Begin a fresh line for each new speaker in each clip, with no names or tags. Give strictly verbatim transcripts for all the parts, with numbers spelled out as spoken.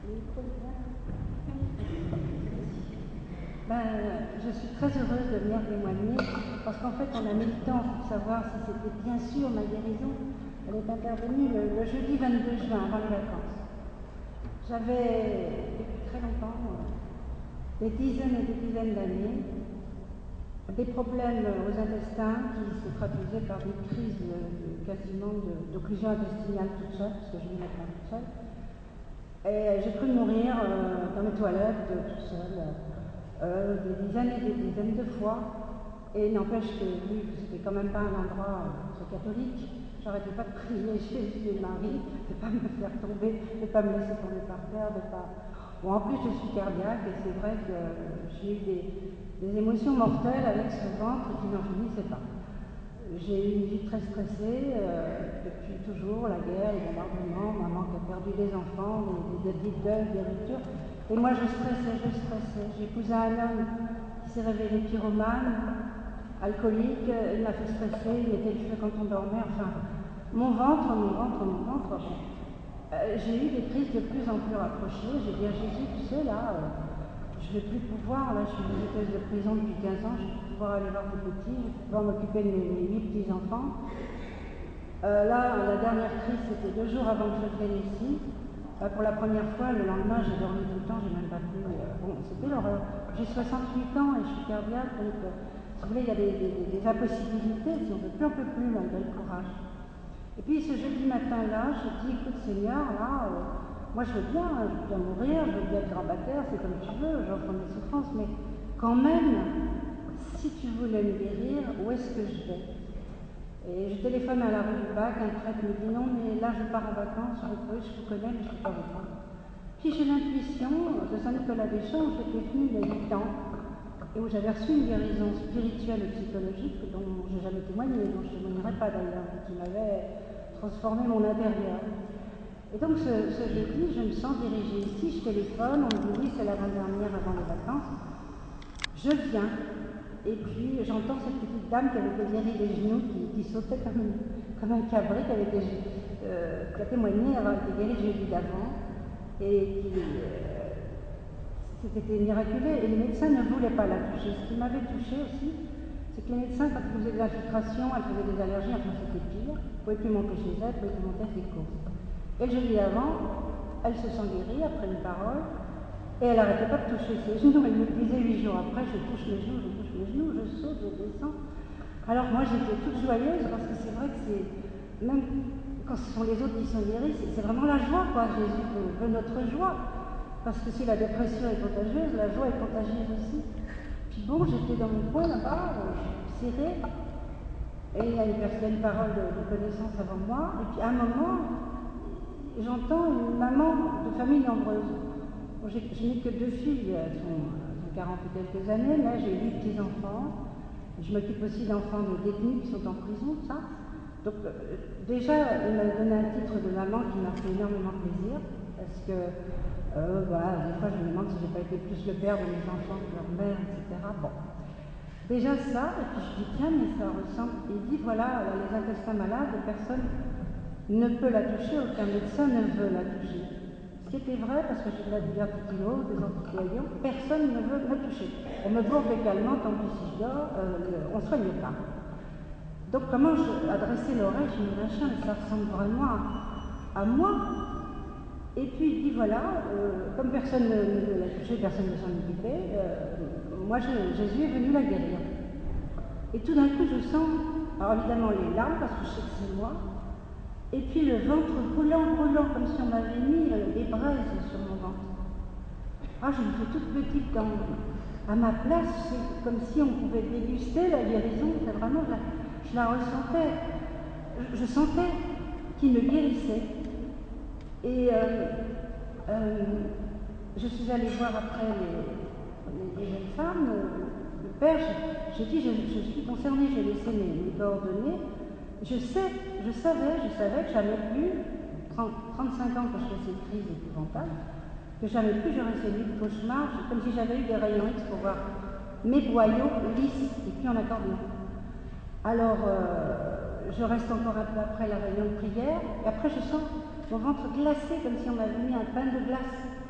Ben, je suis très heureuse de venir témoigner parce qu'en fait, on a mis le temps pour savoir si c'était bien sûr ma guérison. Elle est intervenue le, le jeudi vingt-deux juin, avant les vacances. J'avais, depuis très longtemps, des dizaines et des dizaines d'années, des problèmes aux intestins qui se traduisaient par des crises de, de, quasiment d'occlusion intestinale toute seule, parce que je vivais maintenant toute seule. Et j'ai cru mourir euh, dans mes toilettes, euh, toute seule, euh, des dizaines et des dizaines de fois. Et n'empêche que, vu que c'était quand même pas un endroit euh, très catholique, j'arrêtais pas de prier Jésus et Marie, de ne pas me faire tomber, de ne pas me laisser tomber par terre, de pas... Bon, en plus, je suis cardiaque et c'est vrai que j'ai eu des, des émotions mortelles avec ce ventre qui n'en finissait pas. J'ai eu une vie très stressée, euh, depuis toujours, la guerre, les bombardements, maman qui a perdu des enfants, des, des, des deuils, des ruptures. Et moi, je stressais, je stressais. J'ai épousé un homme qui s'est révélé pyromane, alcoolique, il m'a fait stresser, il mettait le feu quand on dormait, enfin, mon ventre, mon ventre, mon ventre, bon. Euh, j'ai eu des crises de plus en plus rapprochées, j'ai dit à Jésus, tu sais, là, euh, je ne vais plus pouvoir, là, je suis visiteuse de prison depuis quinze ans, je vais plus pouvoir aller voir des petits, je vais pouvoir m'occuper de mes, mes huit petits-enfants. Euh, là, la dernière crise, c'était deux jours avant que je vienne ici. Euh, pour la première fois, le lendemain, j'ai dormi tout le temps, j'ai même pas pu... Euh, bon, c'était l'horreur. J'ai soixante-huit ans et je suis cardiaque, donc... Euh, si vous voulez, il y a des, des, des impossibilités, si on ne peut plus, on ne peut plus, malgré le courage. Et puis ce jeudi matin-là, je dis, écoute Seigneur, là, euh, moi je veux bien, je veux bien mourir, je veux bien être grabataire, c'est comme tu veux, j'enfreins mes souffrances, mais quand même, si tu voulais me guérir, où est-ce que je vais? Et je téléphone à la rue du Bac, un prêtre me dit, non, mais là je pars en vacances, je peux, je vous connais, mais je ne peux pas vous prendre. Puis j'ai l'intuition de Saint-Nicolas-des-Champs, où j'étais venue il y a huit ans, et où j'avais reçu une guérison spirituelle et psychologique dont je n'ai jamais témoigné, dont je ne témoignerai pas d'ailleurs, qui m'avait transformé mon intérieur. Et donc ce, ce jeudi, je me sens dirigée ici, je téléphone, on me dit oui, c'est l'avant-dernière avant les vacances. Je viens, et puis j'entends cette petite dame qui avait été guérie des genoux, qui, qui sautait comme, une, comme un cabri, qui, avait été, euh, qui a témoigné avoir été guérie le jeudi d'avant, et qui... Euh, C'était miraculeux et les médecins ne voulaient pas la toucher. Ce qui m'avait touché aussi, c'est que les médecins, quand ils faisaient des infiltrations, elles faisaient des allergies, enfin c'était pire, ils ne pouvaient plus monter chez elles, ils ne pouvaient plus monter ses courses. Et le jeudi avant, elle se sent guérie après une parole, et elle n'arrêtait pas de toucher ses genoux. Elle me disait huit jours après, je touche mes genoux, je touche mes genoux, je saute, je descends. Alors moi j'étais toute joyeuse parce que c'est vrai que c'est, même quand ce sont les autres qui sont guéris, c'est vraiment la joie, quoi. Jésus veut, veut notre joie. Parce que si la dépression est contagieuse, la joie est contagieuse aussi. Puis bon, j'étais dans mon coin là-bas, euh, serrée, et il y a une personne, une parole de, de connaissance avant moi, et puis à un moment, j'entends une maman de famille nombreuse. Bon, je n'ai que deux filles, elles sont, elles ont quarante et quelques années, là j'ai huit petits-enfants. Je m'occupe aussi d'enfants de détenus qui sont en prison, ça. Donc euh, déjà, il m'a donné un titre de maman qui m'a fait énormément plaisir, parce que Euh, voilà, des fois je me demande si je n'ai pas été plus le père de mes enfants que leur mère, et cetera. Bon. Déjà ça, et puis je dis tiens, mais ça ressemble. Il dit voilà, les intestins malades, personne ne peut la toucher, aucun médecin ne veut la toucher. Ce qui était vrai, parce que j'ai de la diverticulose, des anticoagulants, personne ne veut me toucher. On me bourre également, tant pis si je dors, euh, on ne soigne pas. Donc comment je adressais l'oreille, je me dis machin, mais ça ressemble vraiment à, à moi. Et puis il dit voilà, euh, comme personne ne, ne l'a touché, personne ne s'en occupait, euh, moi je, Jésus est venu la guérir. Et tout d'un coup je sens, alors évidemment les larmes parce que je sais que c'est moi, et puis le ventre brûlant, brûlant, comme si on m'avait mis euh, des braises sur mon ventre. Ah, je me fais toute petite dans, à ma place, c'est comme si on pouvait déguster la guérison, c'est vraiment, je la, je la ressentais, je, je sentais qu'il me guérissait. Et euh, euh, je suis allée voir après les, les, les jeunes femmes, le, le père, j'ai dit je, je suis concernée, j'ai laissé mes, mes coordonnées. Je sais, je savais, je savais que jamais plus, trente-cinq ans que je fais ces crises épouvantables, que jamais plus j'aurais ces nuits de cauchemar, comme si j'avais eu des rayons X pour voir mes boyaux lisses et puis en accordéon. Alors, euh, je reste encore un peu après la réunion de prière, et après je sens mon ventre glacé, comme si on m'avait mis un pain de glace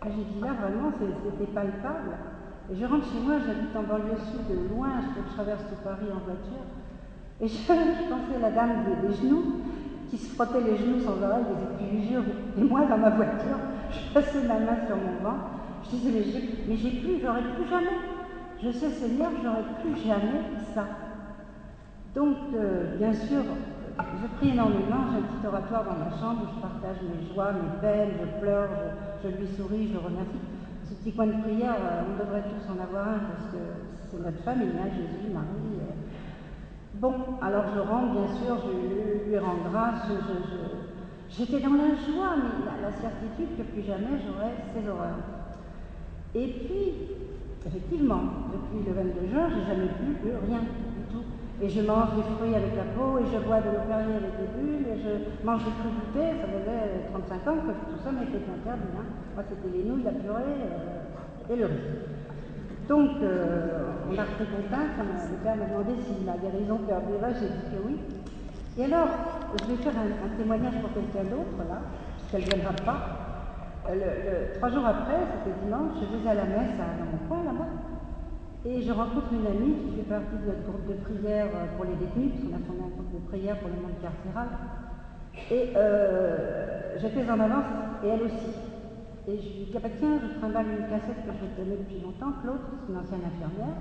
j'ai dit là, vraiment, c'était palpable. Et je rentre chez moi, j'habite en banlieue sud, de loin, je traverse tout Paris en voiture. Et je, je pensais à la dame des, des genoux, qui se frottait les genoux sans arrêt, des équilibres. Et moi, dans ma voiture, je passais ma main sur mon ventre. Je disais, mais j'ai, mais j'ai plus, j'aurais plus jamais. Je sais, Seigneur, j'aurais plus jamais ça. Donc, euh, bien sûr, je prie énormément, j'ai un petit oratoire dans ma chambre où je partage mes joies, mes peines, je pleure, je, je lui souris, je le remercie. Ce petit coin de prière, on devrait tous en avoir un parce que c'est notre famille, hein, Jésus, Marie. Euh. Bon, alors je rentre, bien sûr, je lui rends grâce, je, je, je, j'étais dans la joie, mais la, la certitude que plus jamais j'aurais ces horreurs. Et puis, effectivement, depuis le vingt-deux juin, j'ai jamais plus bu rien du tout. Et je mange des fruits avec la peau, et je bois de l'eau Perrier avec des bulles, et je mange des crudités. Ça faisait trente-cinq ans que tout ça m'était interdit. Hein. Moi, c'était les nouilles, la purée euh, et le riz. Donc, euh, on a repris contact. Le père m'a demandé si la guérison perdurait. J'ai dit que oui. Et alors, je vais faire un, un témoignage pour quelqu'un d'autre, là, puisqu'elle ne viendra pas. Le, le, trois jours après, c'était dimanche, je vais à la messe à, dans mon coin, là-bas. Et je rencontre une amie qui fait partie de notre groupe de prière pour les détenus, parce qu'on a fondé un groupe de prière pour le monde carcéral. Et euh, j'étais en avance, et elle aussi. Et je lui dis, ah bah tiens, je trimballe une cassette que je tenais depuis longtemps, Claude, c'est une ancienne infirmière.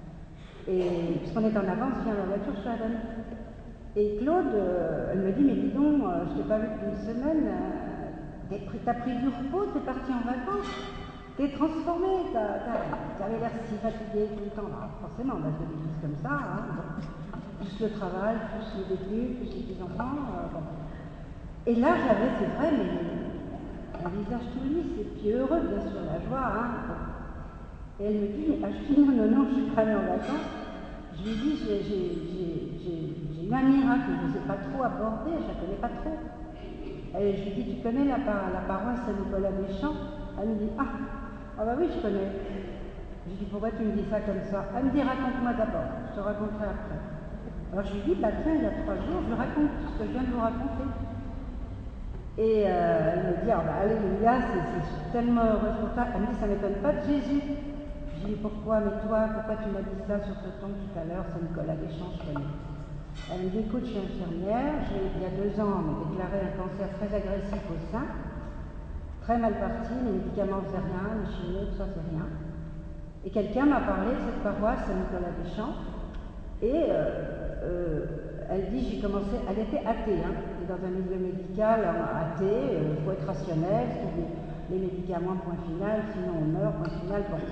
Et puisqu'on est en avance, je viens à la voiture, je la donne. Et Claude, euh, elle me dit, mais dis donc, euh, je ne t'ai pas vu depuis une semaine, euh, t'as pris du repos, t'es parti en vacances. T'es transformé, t'avais l'air si fatigué tout le temps. Alors, forcément, on a fait des choses comme ça, hein, bon. Plus le travail, plus les détenus, plus les petits-enfants. Euh, bon. Et là, j'avais, c'est vrai, mais un visage tout lisse et puis heureux, bien sûr, la joie. Hein, bon. Et elle me dit, mais ah, je dis, non, non, non, je suis pas allée en vacances. Je lui dis, j'ai eu un miracle, je ne sais pas trop aborder, je ne la connais pas trop. Et je lui dis, tu connais la, la paroisse Saint-Nicolas-des-Champs? Elle me dit, ah, ah bah oui, je connais. Je lui dis, pourquoi tu me dis ça comme ça? Elle me dit, raconte-moi d'abord, je te raconterai après. Alors je lui dis, bah tiens, il y a trois jours, je lui raconte ce que je viens de vous raconter. Et euh, elle me dit, ah bah alléluia, c'est tellement heureux pour toi. Elle me dit, ça ne m'étonne pas de Jésus. Je lui dis, pourquoi, mais toi, pourquoi tu m'as dit ça sur ce ton tout à l'heure, Saint-Nicolas-des-Champs, je connais. Elle me dit, écoute, je suis infirmière, j'ai il y a deux ans déclaré un cancer très agressif au sein. Très mal parti, les médicaments ne faisaient rien, les chimios, tout ça, c'est rien. Et quelqu'un m'a parlé de cette paroisse Saint-Nicolas-des-Champs, et euh, euh, elle dit, j'ai commencé, elle était athée, hein, et dans un milieu médical, athée, il euh, faut être rationnel, les, les médicaments, point final, sinon on meurt, point final, bon.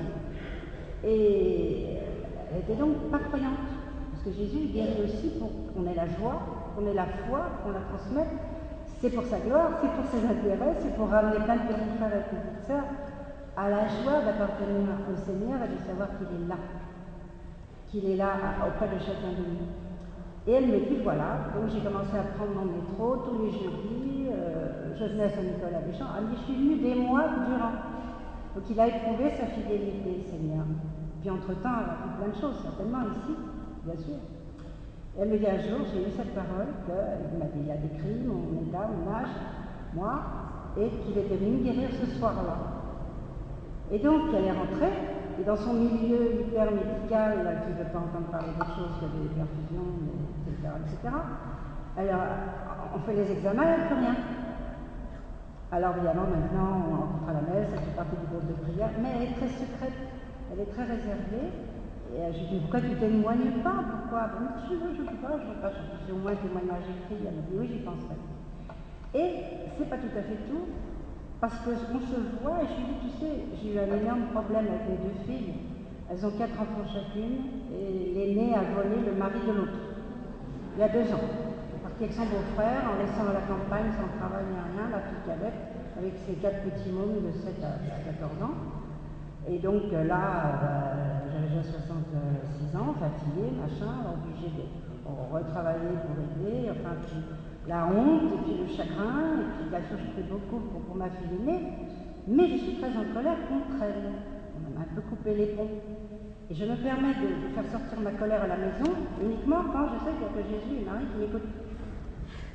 Et elle était donc pas croyante, parce que Jésus guérit aussi pour qu'on ait la joie, qu'on ait la foi, qu'on la transmette. C'est pour sa gloire, c'est pour ses intérêts, c'est pour ramener plein de petits frères et petites sœurs à la joie d'appartenir au Seigneur et de savoir qu'il est là, qu'il est là auprès de chacun de nous. Et elle me dit, voilà, donc j'ai commencé à prendre mon métro tous les jeudis, euh, je venais à Saint-Nicolas-des-Champs, elle me dit, je suis venue des mois durant. Donc il a éprouvé sa fidélité, Seigneur. Puis entre-temps, elle a fait plein de choses, certainement ici, bien sûr. Elle me dit un jour, j'ai eu cette parole, qu'il m'a dit, il a décrit mon état, mon âge, moi, et qu'il était venu guérir ce soir-là. Et donc, elle est rentrée, et dans son milieu hyper médical, qui ne veut pas entendre parler d'autre chose que des perfusions, et cetera, et cetera, alors, on fait les examens, elle n'a plus rien. Alors, évidemment, maintenant, on rencontre à la messe, elle fait partie du groupe de prière, mais elle est très secrète, elle est très réservée. Et je lui dis, pourquoi tu ne témoignes pas? Pourquoi? Ben, je veux, je ne peux pas, je ne veux pas, je fais au moins un témoignage écrit. Elle m'a dit, oui, j'y penserai. Et c'est pas tout à fait tout, parce qu'on se voit, et je lui dis, tu sais, j'ai eu un énorme problème avec mes deux filles. Elles ont quatre enfants chacune, et l'aînée a volé le mari de l'autre, il y a deux ans. Elle est partie avec son beau-frère, en laissant à la campagne, sans travail ni rien, la fille cadette, avec ses quatre petits mômes de sept à quatorze ans. Et donc là, euh, j'avais déjà soixante-six ans, fatiguée, machin, obligée de retravailler pour aider, enfin, puis la honte, et puis le chagrin, et puis bien sûr, je fais beaucoup pour, pour ma fille aînée, mais je suis très en colère contre elle. On m'a un peu coupé les ponts. Et je me permets de, de faire sortir ma colère à la maison uniquement quand je sais qu'il y a que Jésus et Marie qui m'écoutent.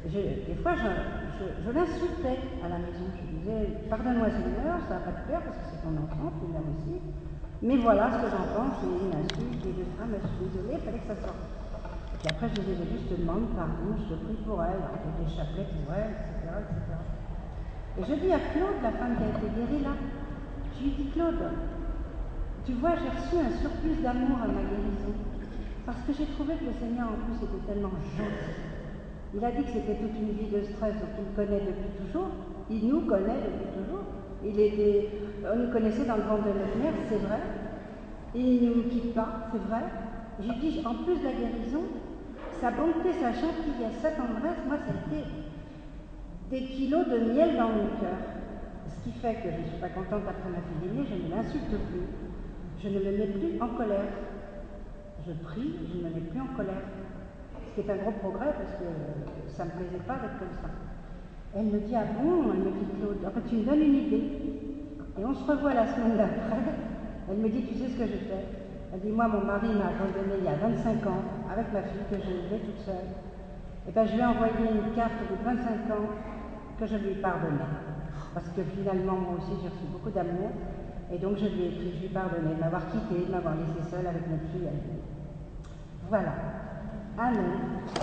Je, des fois, je, je, je l'insultais à la maison. Je disais, pardonne-moi Seigneur, ça va pas te plaire parce que c'est ton enfant, tu l'aimes aussi. Mais voilà ce que j'en pense, c'est une insulte, et de ça, mais je suis désolée, il fallait que ça sorte. Et puis après, je lui disais juste, je te demande pardon, je te prie pour elle, on fait des chapelets pour elle, et cetera, et cetera. Et je dis à Claude, la femme qui a été guérie là, je lui dis, Claude, tu vois, j'ai reçu un surplus d'amour à ma guérison. Parce que j'ai trouvé que le Seigneur, en plus, était tellement gentil. Il a dit que c'était toute une vie de stress, donc il me connaît depuis toujours. Il nous connaît depuis toujours. Il était, on nous connaissait dans le ventre de notre mère, c'est vrai. Il ne nous quitte pas, c'est vrai. J'ai dit, en plus de la guérison, sa bonté, sa gentillesse, sa tendresse, moi, ça a été des kilos de miel dans mon cœur. Ce qui fait que je ne suis pas contente après ma fille aînée, je ne l'insulte plus. Je ne me mets plus en colère. Je prie, je ne me mets plus en colère. Ce qui est un gros progrès parce que ça ne me plaisait pas d'être comme ça. Elle me dit, ah bon, elle me dit, Claude, enfin, tu me donnes une idée. Et on se revoit la semaine d'après. Elle me dit, tu sais ce que j'ai fait? Elle dit, moi, mon mari m'a abandonné il y a vingt-cinq ans avec ma fille que j'ai élevée toute seule. Et bien, je lui ai envoyé une carte de vingt-cinq ans que je lui ai pardonné. Parce que finalement, moi aussi, j'ai reçu beaucoup d'amour. Et donc, je lui ai écrit, je lui ai pardonné de m'avoir quitté, de m'avoir laissé seule avec notre fille à lui. Voilà. Amen.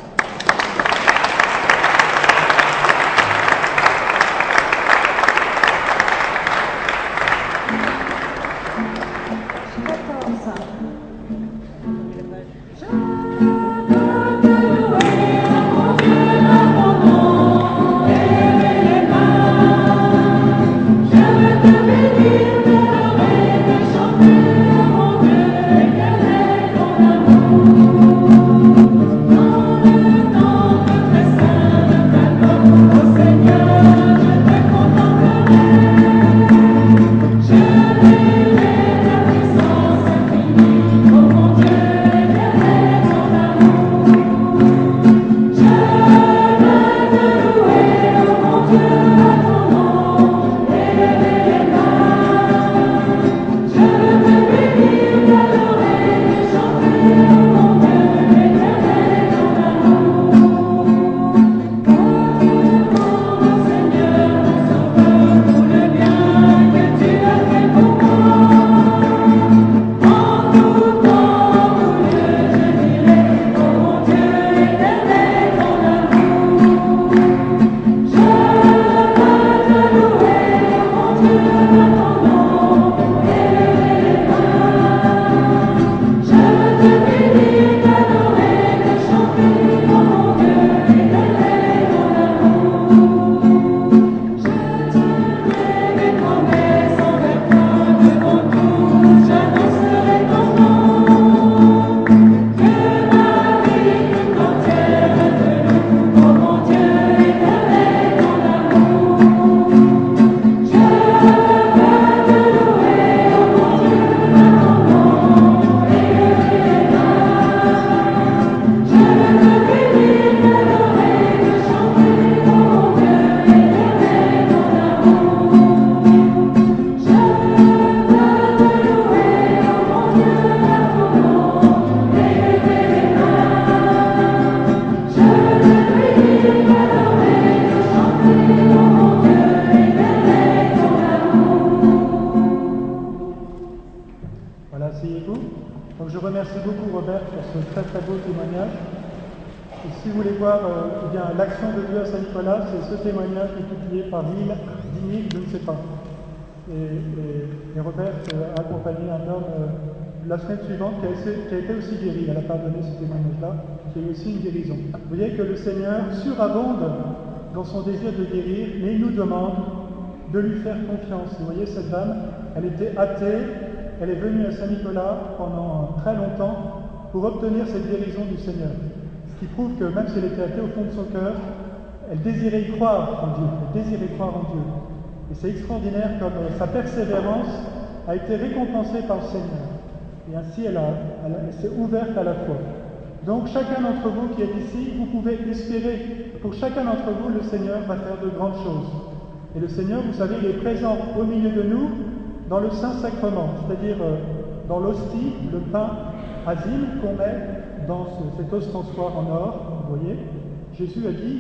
L'action de Dieu à Saint-Nicolas, c'est ce témoignage qui est publié par mille, dix mille, je ne sais pas. Et, et, et Robert a accompagné un homme euh, la semaine suivante qui a, essayé, qui a été aussi guéri. Elle n'a pas donné ce témoignage-là, qui est aussi une guérison. Vous voyez que le Seigneur surabonde dans son désir de guérir, mais il nous demande de lui faire confiance. Vous voyez, cette dame, elle était athée, elle est venue à Saint-Nicolas pendant très longtemps pour obtenir cette guérison du Seigneur. Ce qui prouve que même si elle était athée au fond de son cœur, elle désirait y croire en Dieu, elle désirait croire en Dieu. Et c'est extraordinaire comme sa persévérance a été récompensée par le Seigneur. Et ainsi, elle, a, elle, elle s'est ouverte à la foi. Donc, chacun d'entre vous qui est ici, vous pouvez espérer. Pour chacun d'entre vous, le Seigneur va faire de grandes choses. Et le Seigneur, vous savez, il est présent au milieu de nous dans le Saint-Sacrement, c'est-à-dire euh, dans l'hostie, le pain azime qu'on met dans ce, cet ostensoir en or. Vous voyez, Jésus a dit,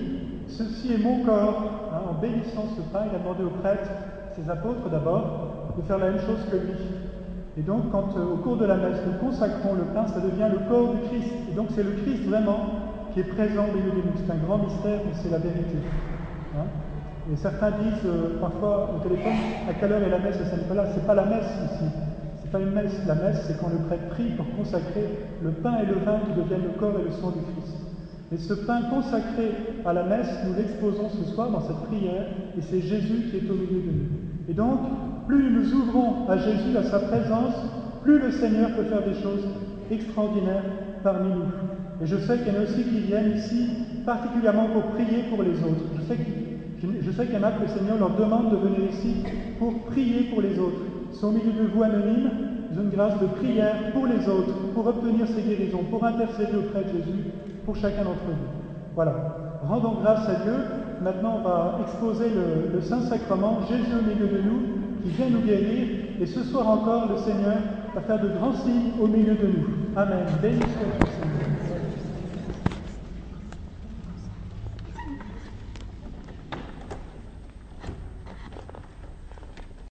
ceci est mon corps. Hein, en bénissant ce pain, il a demandé aux prêtres, ses apôtres d'abord, de faire la même chose que lui. Et donc, quand euh, au cours de la messe, nous consacrons le pain, ça devient le corps du Christ. Et donc, c'est le Christ vraiment qui est présent au milieu de nous. C'est un grand mystère, mais c'est la vérité. Hein. Et certains disent euh, parfois au téléphone, à quelle heure est la messe à Saint-Nicolas? C'est pas la messe ici. C'est pas une messe. La messe, c'est quand le prêtre prie pour consacrer le pain et le vin qui deviennent le corps et le sang du Christ. Et ce pain consacré à la messe, nous l'exposons ce soir dans cette prière, et c'est Jésus qui est au milieu de nous. Et donc, plus nous ouvrons à Jésus, à sa présence, plus le Seigneur peut faire des choses extraordinaires parmi nous. Et je sais qu'il y en a aussi qui viennent ici particulièrement pour prier pour les autres. Je sais qu'il je sais qu'il y en a que le Seigneur leur demande de venir ici pour prier pour les autres. Ils sont au milieu de vous anonymes, ils ont une grâce de prière pour les autres, pour obtenir ces guérisons, pour intercéder auprès de Jésus, pour chacun d'entre vous. Voilà. Rendons grâce à Dieu. Maintenant, on va exposer le, le Saint-Sacrement, Jésus au milieu de nous, qui vient nous guérir. Et ce soir encore, le Seigneur va faire de grands signes au milieu de nous. Amen. Béni soit le Seigneur.